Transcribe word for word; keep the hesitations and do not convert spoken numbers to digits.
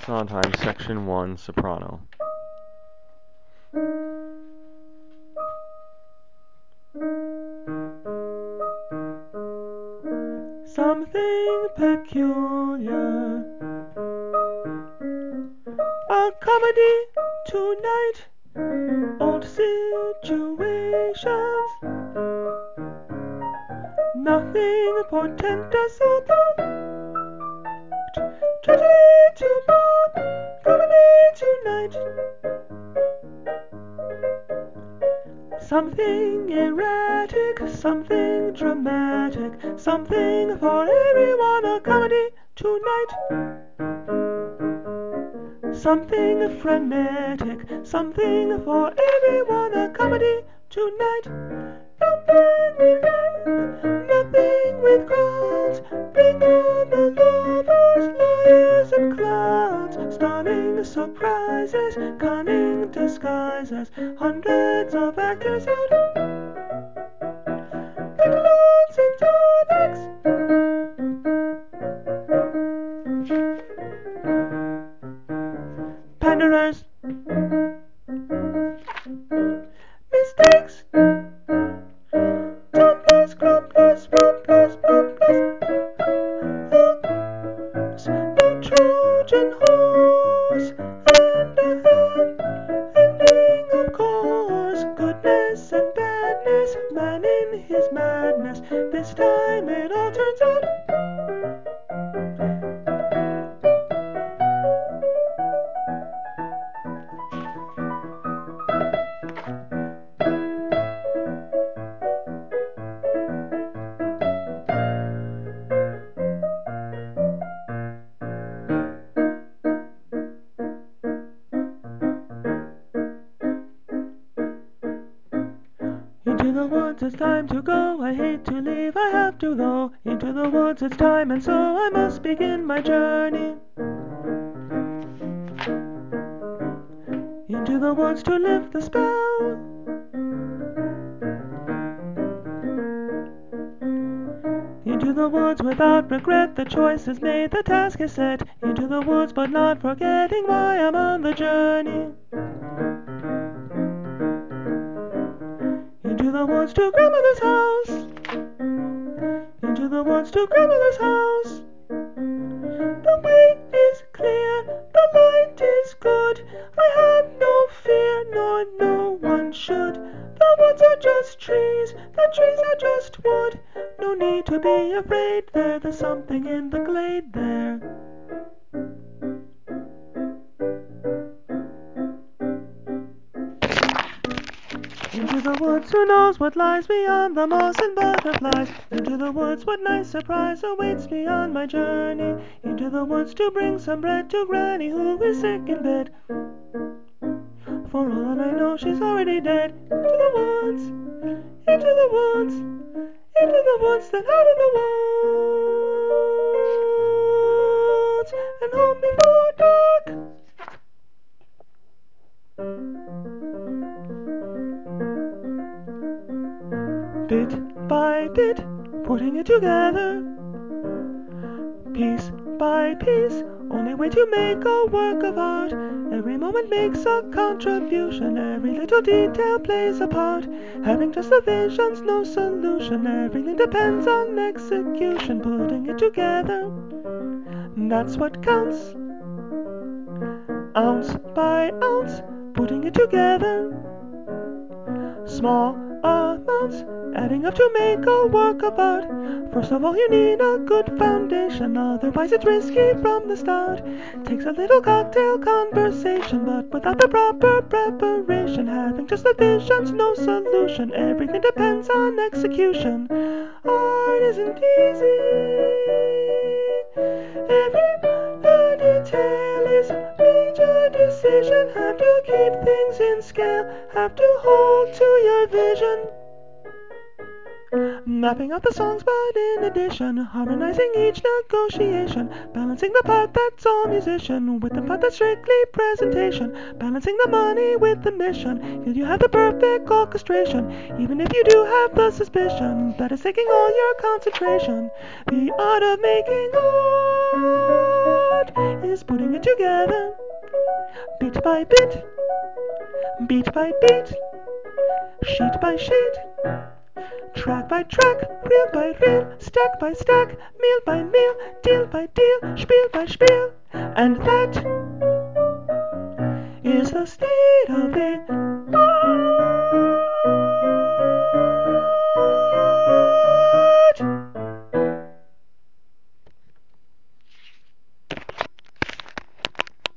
Sondheim, Section one, soprano. Something peculiar, a comedy tonight, old situations, nothing portentous about, tragedy to pop, comedy tonight. Something erratic, something dramatic, something for everyone, a comedy tonight. Something frenetic, something for everyone, a comedy tonight. Nothing with gangs, nothing with crowds, bring on the lovers, liars and clowns, stunning surprises, cunning disguises, hundreds of actors out, Pantaloons and tonics. Panderers, mistakes, tumblers, grumblers, rumblers, bumblers, the Trojan horse, and a ending, of course, goodness and badness, man in his madness, this time it all turns out. Into the woods, it's time to go. I hate to leave, I have to though. Into the woods, it's time, and so I must begin my journey. Into the woods to lift the spell. Into the woods without regret, the choice is made, the task is set. Into the woods, but not forgetting why I'm on the journey. Into the woods to grandmother's house. Into the woods to grandmother's house. The way is clear, the light is good. I have no fear, nor no one should. The woods are just trees, the trees are just wood. No need to be afraid there, there's something in the glade there. Into the woods, who knows what lies beyond the moss and butterflies? Into the woods, what nice surprise awaits me on my journey? Into the woods to bring some bread to Granny, who is sick in bed. For all that I know, she's already dead. Into the woods, into the woods, into the woods, then out of the woods, and home before dark. Bit by bit, putting it together, piece by piece, only way to make a work of art. Every moment makes a contribution, every little detail plays a part. Having just the vision's no solution, everything depends on execution. Putting it together, that's what counts. Ounce by ounce, putting it together. Small amounts, adding up to make a work of art. First of all, you need a good foundation, otherwise it's risky from the start. Takes a little cocktail conversation, but without the proper preparation, having just the vision's no solution. Everything depends on execution. Art isn't easy. Every little detail is a major decision. Have to keep things in scale, have to hold to your vision. Mapping out the songs, but in addition, harmonizing each negotiation, balancing the part that's all musician with the part that's strictly presentation, balancing the money with the mission, till you have the perfect orchestration, even if you do have the suspicion that it's taking all your concentration. The art of making art is putting it together, bit by bit, beat by beat, sheet by sheet, track by track, reel by reel, stack by stack, meal by meal, deal by deal, spiel by spiel. And that is the state of the